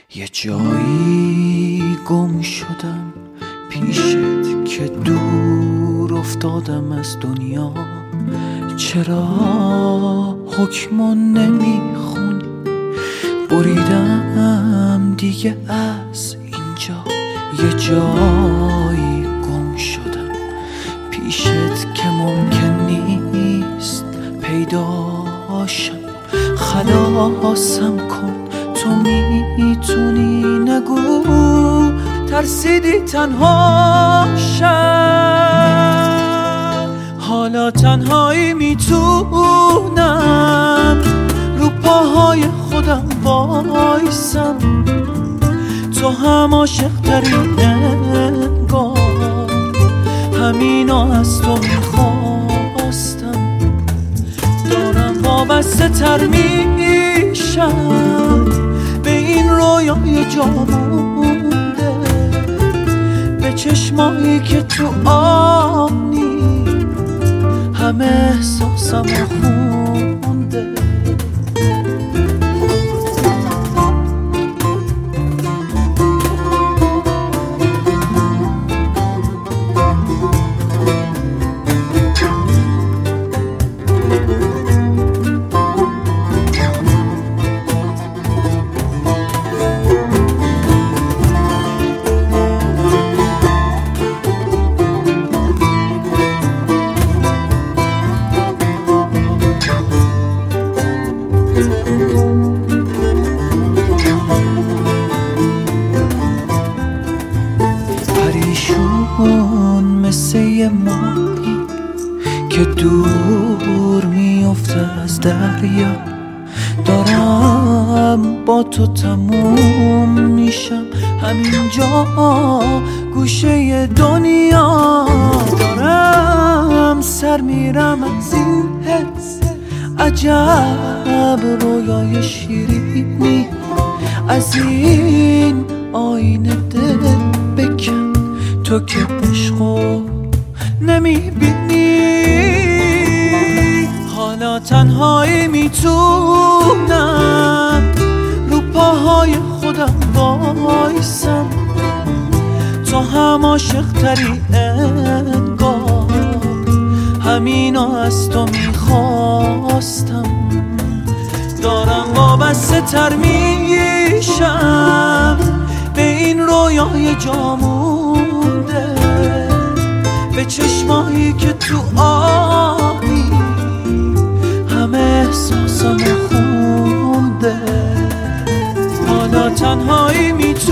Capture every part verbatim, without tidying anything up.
یه جایی گم شدم پیشت که دور افتادم از دنیا. چرا حکمو نمیخونی؟ بریدم دیگه از اینجا. یه جایی گم شدم پیشت که ممکن نیست پیداشم. خلاصم کن تو میتونی، نگو ترسیدی تنها شم. حالا تنهایی میتونم رو پاهای خودم وایسم. تو هم عاشق تری انگار، همینا از تو میخواستم. دارم وابسته تر میشم به این رویای جا مونده، به چشمایی که تو آنی همه احساسم خونده. پریشون مثل یه ماهی که دور میفته از دریا. دارم با تو تموم میشم همینجا گوشه دنیا. دارم سر میرم از این حس، عجب رویای شیرینی. از این آینه دل بکن تو که عشقو نمیبینی. حالا تنهایی میتونم رو پاهای خودم وایسم. تو هم عاشق تری انگار، همینا از تو میخواستم. دارم وابسته تر میشم به این رویای جا مونده، به چشمایی که تو آبی همه احساسم خونده. حالا تنهایی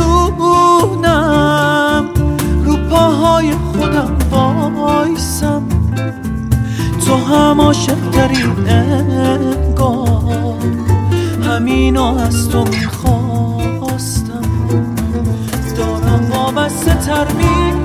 میتونم رو پاهای خودم وایسم. تو هم عاشق تری انگار، همینا از تو میخواستم. دارم وابسته تر می